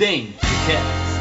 Dentecast.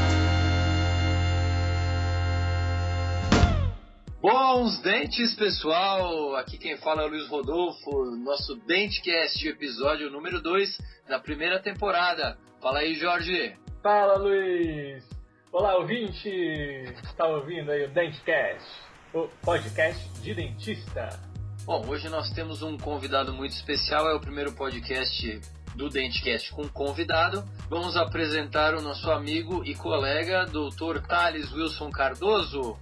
Bons dentes, pessoal! Aqui quem fala é o Luiz Rodolfo, nosso Dentecast, episódio número 2 da primeira temporada. Fala aí, Jorge! Fala, Luiz! Olá, ouvinte! Está ouvindo aí o Dentecast, o podcast de dentista. Bom, hoje nós temos um convidado muito especial, é o primeiro podcast do Dentecast com convidado. Vamos apresentar o nosso amigo e colega, Dr. Thales Wilson Cardoso.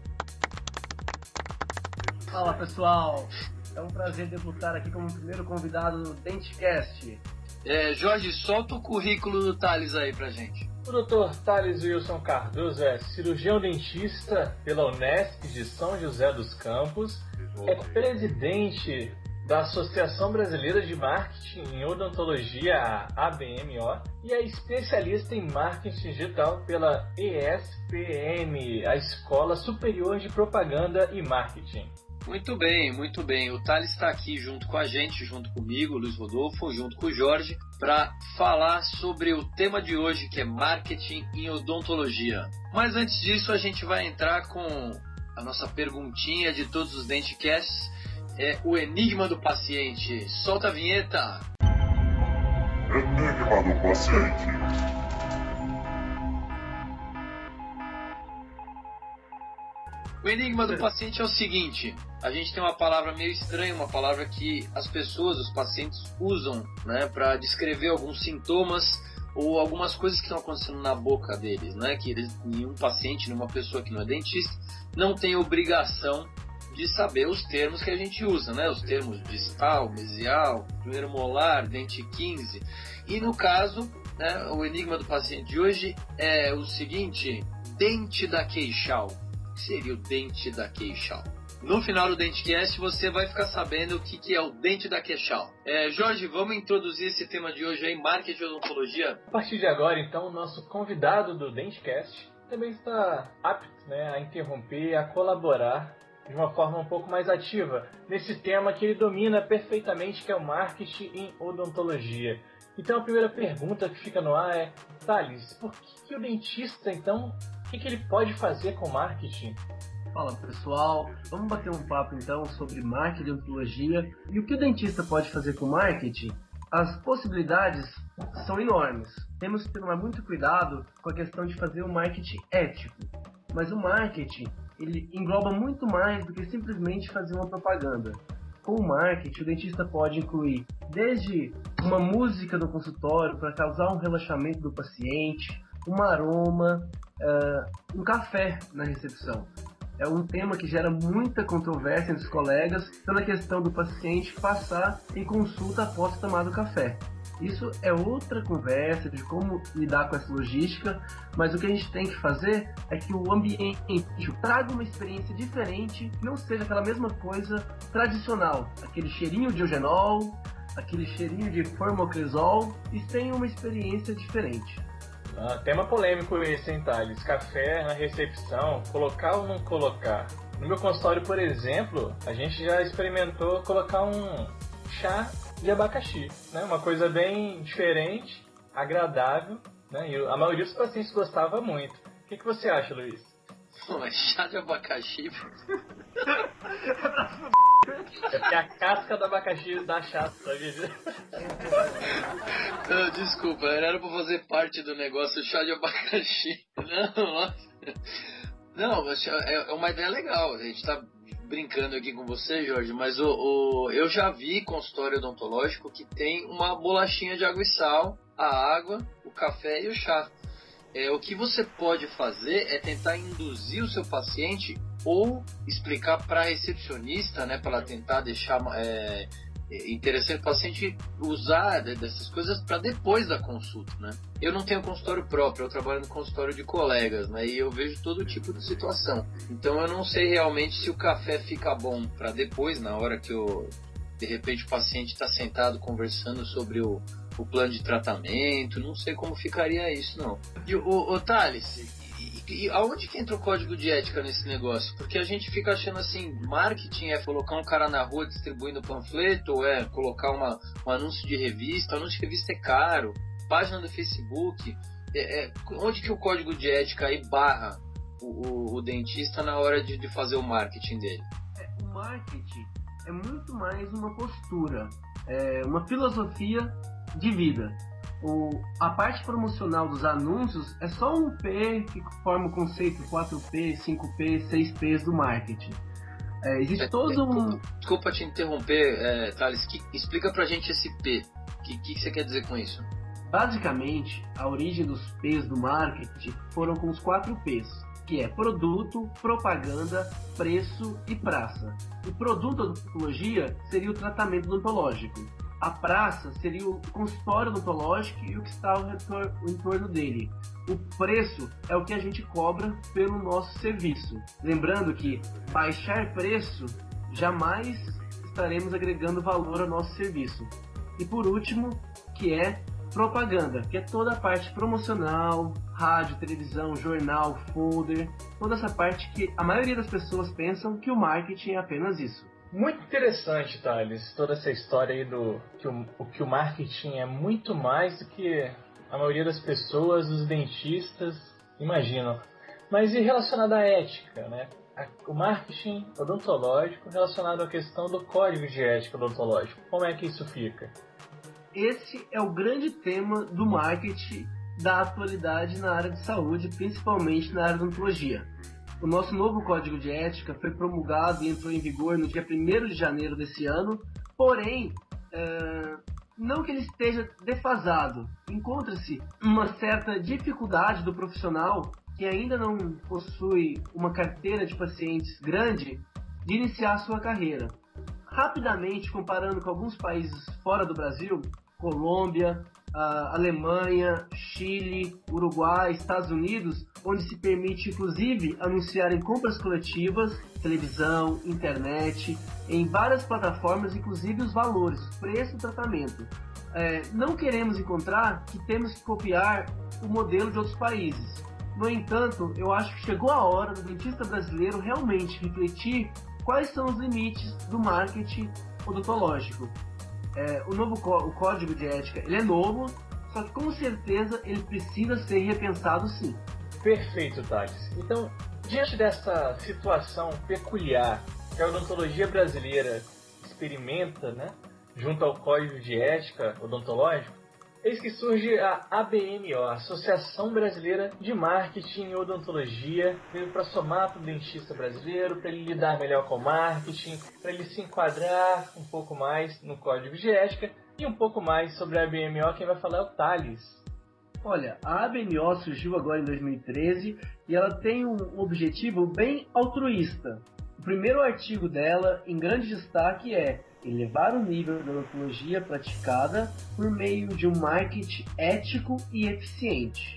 Fala, pessoal! É um prazer debutar aqui como primeiro convidado do Dentecast. Jorge, solta o currículo do Thales aí pra gente. O Dr. Thales Wilson Cardoso é cirurgião dentista pela Unesp de São José dos Campos, é presidente da Associação Brasileira de Marketing em Odontologia, a ABMO, e é especialista em marketing digital pela ESPM, a Escola Superior de Propaganda e Marketing. Muito bem, muito bem. O Thales está aqui junto com a gente, junto comigo, Luiz Rodolfo, junto com o Jorge, para falar sobre o tema de hoje, que é marketing em odontologia. Mas antes disso, a gente vai entrar com a nossa perguntinha de todos os Dentcasts, o enigma do paciente. Solta a vinheta! Enigma do paciente. O enigma do paciente é o seguinte: a gente tem uma palavra meio estranha, uma palavra que as pessoas, os pacientes, usam, né, para descrever alguns sintomas ou algumas coisas que estão acontecendo na boca deles, né? Que nenhum paciente, nenhuma pessoa que não é dentista, não tem obrigação de saber os termos que a gente usa, né? Os termos distal, mesial, primeiro molar, dente 15. E no caso, né, o enigma do paciente de hoje é o seguinte: dente da queixal. O que seria o dente da queixal? No final do Dentecast você vai ficar sabendo o que é o dente da queixal. Jorge, vamos introduzir esse tema de hoje aí, marketing e odontologia? A partir de agora, então, o nosso convidado do Dentecast também está apto, né, a interromper, a colaborar de uma forma um pouco mais ativa nesse tema que ele domina perfeitamente, que é o marketing em odontologia. Então a primeira pergunta que fica no ar é: Thales, por que o dentista, então, o que ele pode fazer com marketing? Fala, pessoal! Vamos bater um papo então sobre marketing e odontologia e o que o dentista pode fazer com marketing. As possibilidades são enormes. Temos que tomar muito cuidado com a questão de fazer um marketing ético. Mas o marketing, ele engloba muito mais do que simplesmente fazer uma propaganda. Com o marketing, o dentista pode incluir desde uma música no consultório para causar um relaxamento do paciente, um aroma, um café na recepção. É um tema que gera muita controvérsia entre os colegas pela questão do paciente passar em consulta após tomar o café. Isso é outra conversa de como lidar com essa logística, mas o que a gente tem que fazer é que o ambiente traga uma experiência diferente, não seja aquela mesma coisa tradicional, aquele cheirinho de eugenol, aquele cheirinho de formocresol, e tenha uma experiência diferente. Tema polêmico esse, hein, Thales? Café na recepção, colocar ou não colocar? No meu consultório, por exemplo, a gente já experimentou colocar um chá de abacaxi, né? Uma coisa bem diferente, agradável, né? E a maioria dos pacientes gostava muito. O que você acha, Luiz? Mas chá de abacaxi... É porque a casca do abacaxi dá chá, sabe? Desculpa, era pra fazer parte do negócio, chá de abacaxi. Não, é uma ideia legal. A gente tá brincando aqui com você, Jorge, mas eu já vi consultório odontológico que tem uma bolachinha de água e sal, a água, o café e o chá. O que você pode fazer é tentar induzir o seu paciente ou explicar para a recepcionista, né, para ela tentar deixar interessante o paciente usar dessas coisas para depois da consulta, né? Eu não tenho consultório próprio, eu trabalho no consultório de colegas, né, e eu vejo todo tipo de situação. Então eu não sei realmente se o café fica bom para depois, na hora que de repente o paciente está sentado conversando sobre o plano de tratamento, não sei como ficaria isso, não. E o Thales, e aonde que entra o código de ética nesse negócio? Porque a gente fica achando assim, marketing é colocar um cara na rua distribuindo panfleto, ou é colocar um anúncio de revista. O anúncio de revista é caro, página do Facebook. onde que o código de ética aí barra o dentista na hora de fazer o marketing dele? O marketing é muito mais uma postura, uma filosofia de vida. A parte promocional dos anúncios é só um P que forma o conceito 4P, 5P, 6Ps do marketing. Existe todo um... Desculpa te interromper, Thales, explica pra gente esse P. O que você quer dizer com isso? Basicamente, a origem dos P's do marketing foram com os 4 P's, que é produto, propaganda, preço e praça. O produto da odontologia seria o tratamento odontológico. A praça seria o consultório odontológico e o que está ao entorno dele. O preço é o que a gente cobra pelo nosso serviço. Lembrando que baixar preço, jamais estaremos agregando valor ao nosso serviço. E por último, que é propaganda, que é toda a parte promocional, rádio, televisão, jornal, folder, toda essa parte que a maioria das pessoas pensam que o marketing é apenas isso. Muito interessante, Thales, toda essa história aí que o marketing é muito mais do que a maioria das pessoas, os dentistas, imaginam. Mas e relacionado à ética, né? O marketing odontológico relacionado à questão do código de ética odontológico, como é que isso fica? Esse é o grande tema do marketing da atualidade na área de saúde, principalmente na área de odontologia. O nosso novo Código de Ética foi promulgado e entrou em vigor no dia 1º de janeiro desse ano, porém, não que ele esteja defasado. Encontra-se uma certa dificuldade do profissional que ainda não possui uma carteira de pacientes grande de iniciar a sua carreira. Rapidamente, comparando com alguns países fora do Brasil, Colômbia, Alemanha, Chile, Uruguai, Estados Unidos, onde se permite inclusive anunciar em compras coletivas, televisão, internet, em várias plataformas, inclusive os valores, preço e tratamento. Não queremos encontrar que temos que copiar o modelo de outros países. No entanto, eu acho que chegou a hora do dentista brasileiro realmente refletir quais são os limites do marketing odontológico. O código de ética ele é novo, só que com certeza ele precisa ser repensado sim. Perfeito, Thales. Então, diante dessa situação peculiar que a odontologia brasileira experimenta, né, junto ao código de ética odontológico, eis que surge a ABMO, a Associação Brasileira de Marketing e Odontologia, veio para somar para o dentista brasileiro, para ele lidar melhor com o marketing, para ele se enquadrar um pouco mais no código de ética e um pouco mais sobre a ABMO. Quem vai falar é o Thales. Olha, a ABMO surgiu agora em 2013 e ela tem um objetivo bem altruísta. O primeiro artigo dela, em grande destaque, é elevar o nível da odontologia praticada por meio de um marketing ético e eficiente.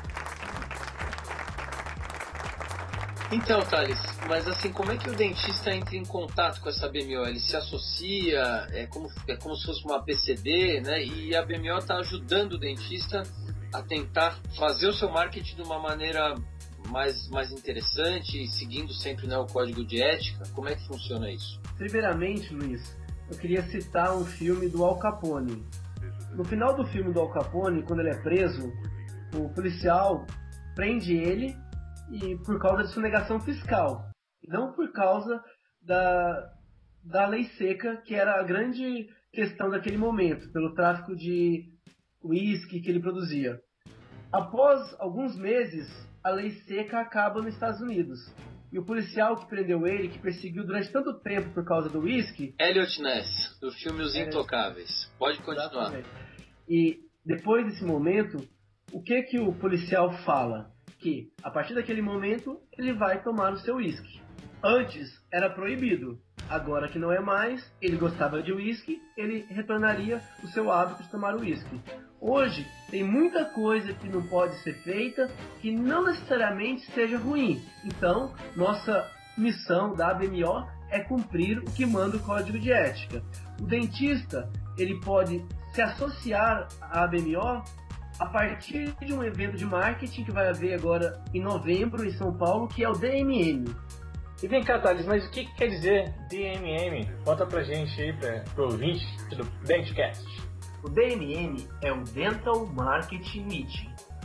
Então, Thales, mas assim, como é que o dentista entra em contato com essa BMO? Ele se associa, é como se fosse uma PCD, né? E a BMO está ajudando o dentista a tentar fazer o seu marketing de uma maneira mais interessante, seguindo sempre, né, o código de ética. Como é que funciona isso? Primeiramente, Luiz, eu queria citar um filme do Al Capone. No final do filme do Al Capone, quando ele é preso, o policial prende ele e por causa de sonegação fiscal, não por causa da lei seca, que era a grande questão daquele momento, pelo tráfico de uísque que ele produzia. Após alguns meses, a lei seca acaba nos Estados Unidos. E o policial que prendeu ele, que perseguiu durante tanto tempo por causa do uísque... Elliot Ness, do filme Os Intocáveis. Pode continuar. Exatamente. E depois desse momento, o que o policial fala? Que a partir daquele momento ele vai tomar o seu uísque. Antes era proibido. Agora que não é mais, ele gostava de uísque, ele retornaria o seu hábito de tomar uísque. Hoje tem muita coisa que não pode ser feita que não necessariamente seja ruim. Então, nossa missão da ABMO é cumprir o que manda o Código de Ética. O dentista ele pode se associar à ABMO a partir de um evento de marketing que vai haver agora em novembro em São Paulo, que é o DMM. E vem cá, Thales, mas o que quer dizer DMM? Conta pra gente aí, pro ouvinte do Dentcast. O DMM é o Dental Marketing Meeting.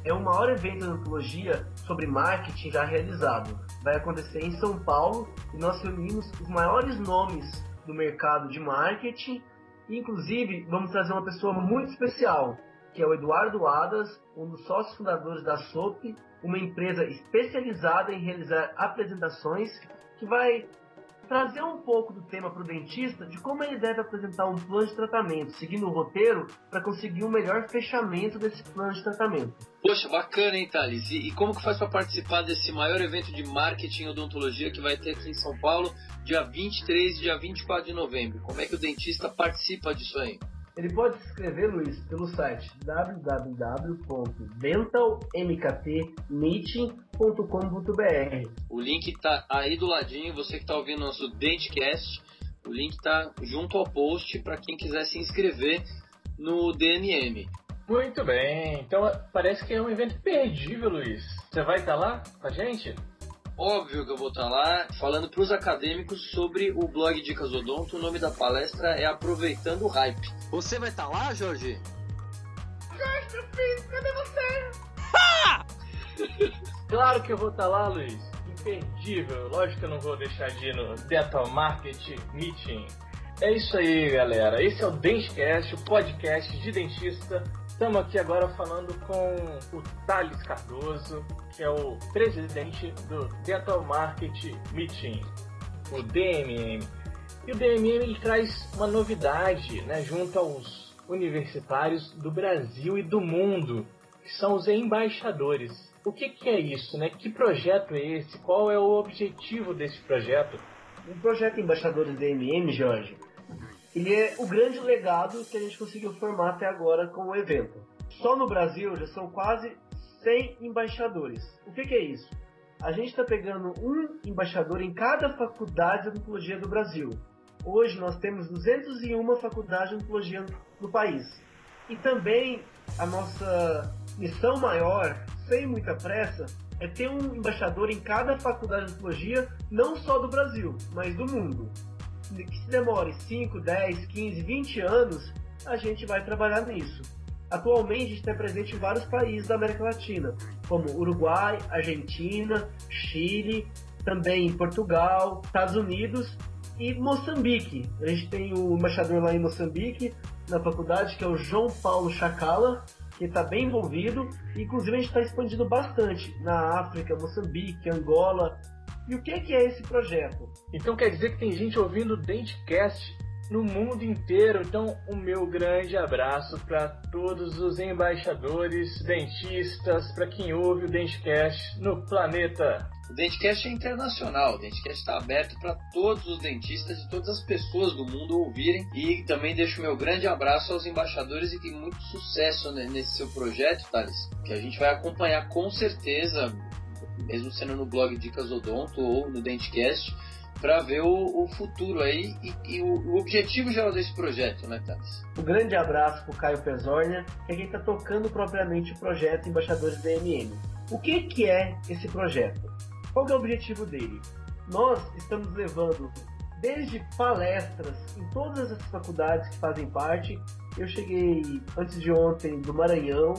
é o maior evento de odontologia sobre marketing já realizado. Vai acontecer em São Paulo e nós reunimos os maiores nomes do mercado de marketing. Inclusive, vamos trazer uma pessoa muito especial, que é o Eduardo Adas, um dos sócios fundadores da SOP, uma empresa especializada em realizar apresentações, que vai trazer um pouco do tema para o dentista, de como ele deve apresentar um plano de tratamento, seguindo o roteiro, para conseguir um melhor fechamento desse plano de tratamento. Poxa, bacana, hein, Thales? E como que faz para participar desse maior evento de marketing e odontologia que vai ter aqui em São Paulo, dia 23 e dia 24 de novembro? Como é que o dentista participa disso aí? Ele pode se inscrever, Luiz, pelo site www.dentalmktmeeting.com.br. O link está aí do ladinho, você que está ouvindo nosso Dentcast, o link está junto ao post para quem quiser se inscrever no DMM. Muito bem, então parece que é um evento imperdível, Luiz. Você vai estar lá com a gente? Óbvio que eu vou estar lá falando para os acadêmicos sobre o blog Dicas Odonto. O nome da palestra é Aproveitando o Hype. Você vai estar lá, Jorge? Jorge, meu filho, cadê você? Claro que eu vou estar lá, Luiz. Imperdível. Lógico que eu não vou deixar de ir no Dental Market Meeting. É isso aí, galera. Esse é o Dentcast, o podcast de dentista. Estamos aqui agora falando com o Thales Cardoso, que é o presidente do Dental Market Meeting, o DMM. E o DMM ele traz uma novidade, né, junto aos universitários do Brasil e do mundo, que são os embaixadores. O que é isso, né? Que projeto é esse? Qual é o objetivo desse projeto? O projeto Embaixadores DMM, Jorge, ele é o grande legado que a gente conseguiu formar até agora com o evento. Só no Brasil já são quase 100 embaixadores. O que é isso? A gente está pegando um embaixador em cada faculdade de odontologia do Brasil. Hoje nós temos 201 faculdades de odontologia no país. E também a nossa missão maior, sem muita pressa, é ter um embaixador em cada faculdade de odontologia, não só do Brasil, mas do mundo. Que se demore 5, 10, 15, 20 anos, a gente vai trabalhar nisso. Atualmente a gente está presente em vários países da América Latina, como Uruguai, Argentina, Chile, também Portugal, Estados Unidos e Moçambique. A gente tem o embaixador lá em Moçambique, na faculdade, que é o João Paulo Chacala, que está bem envolvido. Inclusive a gente está expandindo bastante na África, Moçambique, Angola. E o que é esse projeto? Então quer dizer que tem gente ouvindo o Dentcast no mundo inteiro. Então o meu grande abraço para todos os embaixadores, dentistas, para quem ouve o Dentcast no planeta. O Dentcast é internacional, o Dentcast está aberto para todos os dentistas e todas as pessoas do mundo ouvirem. E também deixo meu grande abraço aos embaixadores e muito sucesso nesse seu projeto, Thales, que a gente vai acompanhar com certeza, mesmo sendo no blog Dicas Odonto ou no Dentcast, para ver o futuro aí e o objetivo geral desse projeto, né, Thales? Um grande abraço para o Caio Pesornia, que é quem está tocando propriamente o projeto Embaixadores DMM. O que é esse projeto? Qual é o objetivo dele? Nós estamos levando desde palestras em todas as faculdades que fazem parte. Eu cheguei antes de ontem do Maranhão,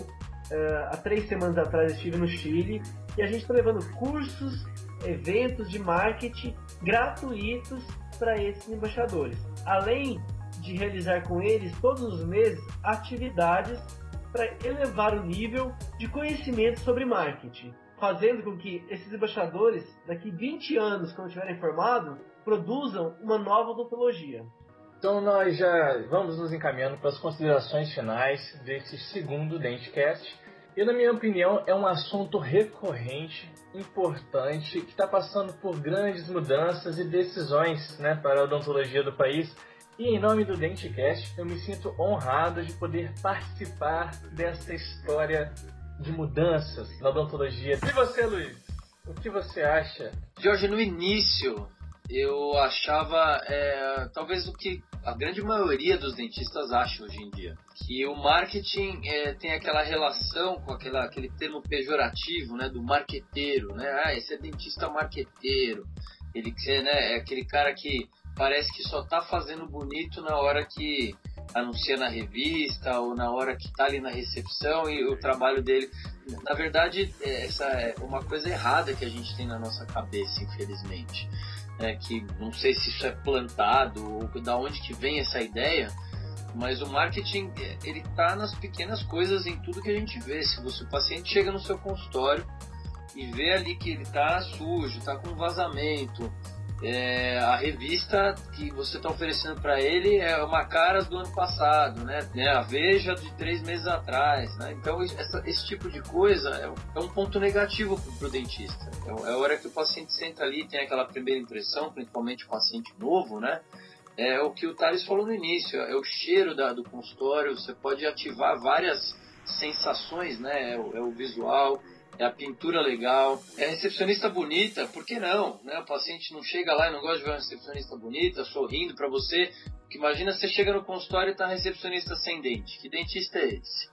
há 3 semanas atrás estive no Chile, e a gente está levando cursos, eventos de marketing gratuitos para esses embaixadores. Além de realizar com eles todos os meses atividades para elevar o nível de conhecimento sobre marketing, fazendo com que esses embaixadores, daqui 20 anos, quando estiverem formados, produzam uma nova odontologia. Então nós já vamos nos encaminhando para as considerações finais desse segundo Dentcast. E na minha opinião é um assunto recorrente, importante, que está passando por grandes mudanças e decisões, né, para a odontologia do país. E em nome do Dentcast eu me sinto honrado de poder participar dessa história de mudanças na odontologia. E você, Luiz? O que você acha? Jorge, no início eu achava, talvez o que a grande maioria dos dentistas acha hoje em dia, que o marketing tem aquela relação com aquele termo pejorativo, né, do marqueteiro, né? Esse é dentista marqueteiro, ele é aquele cara que parece que só tá fazendo bonito na hora que anuncia na revista ou na hora que está ali na recepção, e o trabalho dele, na verdade, essa é uma coisa errada que a gente tem na nossa cabeça, infelizmente, que não sei se isso é plantado ou da onde que vem essa ideia, mas o marketing, ele está nas pequenas coisas, em tudo que a gente vê. Se o paciente chega no seu consultório e vê ali que ele está sujo, está com vazamento, a revista que você está oferecendo para ele é uma Caras do ano passado, né? A Veja de 3 meses atrás, né? Então esse tipo de coisa é um ponto negativo para o dentista. É a hora que o paciente senta ali, tem aquela primeira impressão, principalmente o paciente novo, né? É o que o Thales falou no início, é o cheiro do consultório. Você pode ativar várias sensações, né? É o visual, é a pintura legal, é a recepcionista bonita, por que não? Né? O paciente não chega lá e não gosta de ver uma recepcionista bonita, sorrindo para você. Porque imagina você chega no consultório e está a recepcionista sem dente. Que dentista é esse?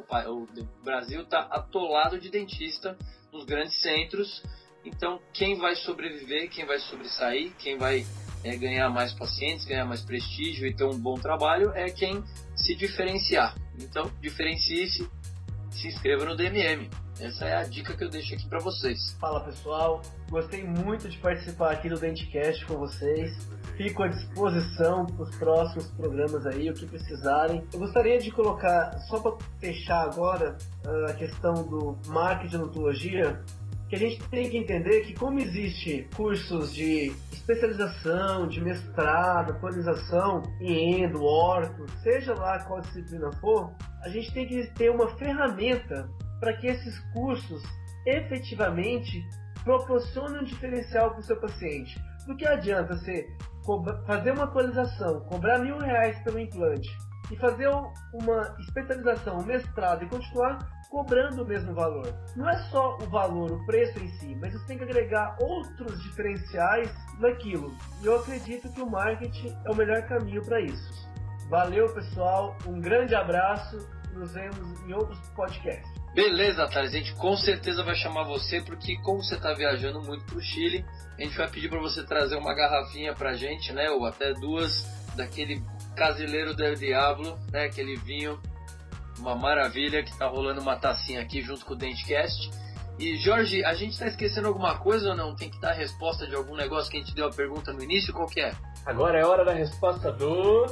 O Brasil está atolado de dentista nos grandes centros. Então, quem vai sobreviver, quem vai sobressair, quem vai ganhar mais pacientes, ganhar mais prestígio e ter um bom trabalho é quem se diferenciar. Então, diferencie-se, se inscreva no DMM. Essa é a dica que eu deixo aqui para vocês. Fala pessoal, gostei muito de participar aqui do Dentcast com vocês. Fico à disposição para os próximos programas aí, o que precisarem. Eu gostaria de colocar, só para fechar agora, a questão do marketing e odontologia, que a gente tem que entender que como existe cursos de especialização, de mestrado, atualização em endo, orto, seja lá qual disciplina for, a gente tem que ter uma ferramenta para que esses cursos efetivamente proporcionem um diferencial para o seu paciente. Do que adianta você fazer uma atualização, cobrar R$1.000 pelo implante e fazer uma especialização, um mestrado e continuar cobrando o mesmo valor. Não é só o valor, o preço em si, mas você tem que agregar outros diferenciais naquilo. E eu acredito que o marketing é o melhor caminho para isso. Valeu, pessoal, um grande abraço e nos vemos em outros podcasts. Beleza, Thales, a gente com certeza vai chamar você, porque como você está viajando muito para o Chile, a gente vai pedir para você trazer uma garrafinha pra gente, né, ou até 2, daquele Casileiro del Diablo, né, aquele vinho, uma maravilha, que tá rolando uma tacinha aqui junto com o Dentcast. E Jorge, a gente tá esquecendo alguma coisa ou não? Tem que dar a resposta de algum negócio que a gente deu a pergunta no início, qual que é? Agora é hora da resposta do...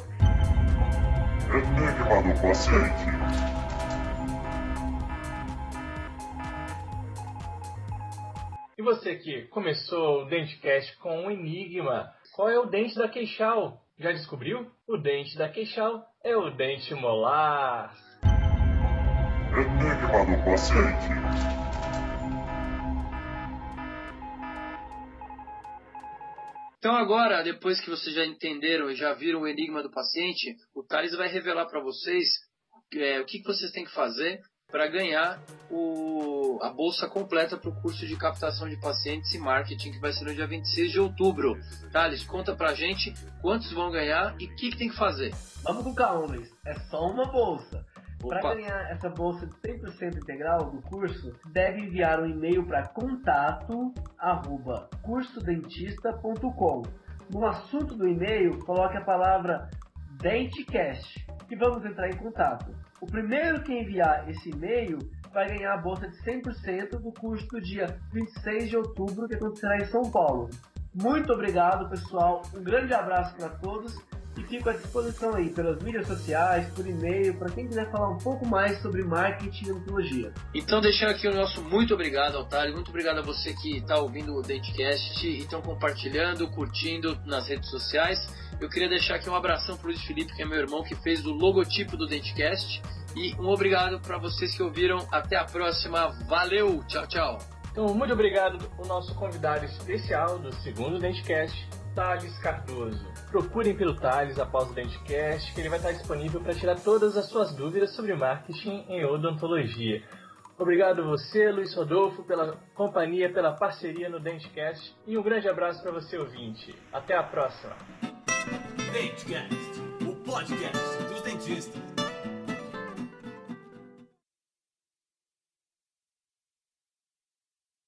Enigma do paciente. E você que começou o Dentcast com um enigma, qual é o dente da queixal? Já descobriu? O dente da queixal é o dente molar. Enigma do paciente. Então agora, depois que vocês já entenderam e já viram o enigma do paciente, o Thales vai revelar para vocês o que vocês têm que fazer para ganhar a bolsa completa para o curso de captação de pacientes e marketing, que vai ser no dia 26 de outubro. Thales, conta pra gente quantos vão ganhar e o que tem que fazer. Vamos com calma, Luiz. É só uma bolsa. Para Opa. ganhar essa bolsa de 100% integral do curso, deve enviar um e-mail para contato@cursodentista.com. No assunto do e-mail, coloque a palavra Dentcast e vamos entrar em contato. O primeiro que enviar esse e-mail vai ganhar a bolsa de 100% do curso do dia 26 de outubro, que acontecerá em São Paulo. Muito obrigado, pessoal. Um grande abraço para todos. E fico à disposição aí pelas mídias sociais, por e-mail, para quem quiser falar um pouco mais sobre marketing e odontologia. Então, deixando aqui o nosso muito obrigado, Otário. Muito obrigado a você que está ouvindo o Dentcast e estão compartilhando, curtindo nas redes sociais. Eu queria deixar aqui um abração para o Luiz Felipe, que é meu irmão, que fez o logotipo do Dentcast. E um obrigado para vocês que ouviram. Até a próxima. Valeu! Tchau, tchau! Então, muito obrigado ao nosso convidado especial do segundo Dentcast, Thales Cardoso. Procurem pelo Thales após o Dentcast, que ele vai estar disponível para tirar todas as suas dúvidas sobre marketing em odontologia. Obrigado a você, Luiz Rodolfo, pela companhia, pela parceria no Dentcast, e um grande abraço para você, ouvinte. Até a próxima! Dentcast, o podcast dos dentistas.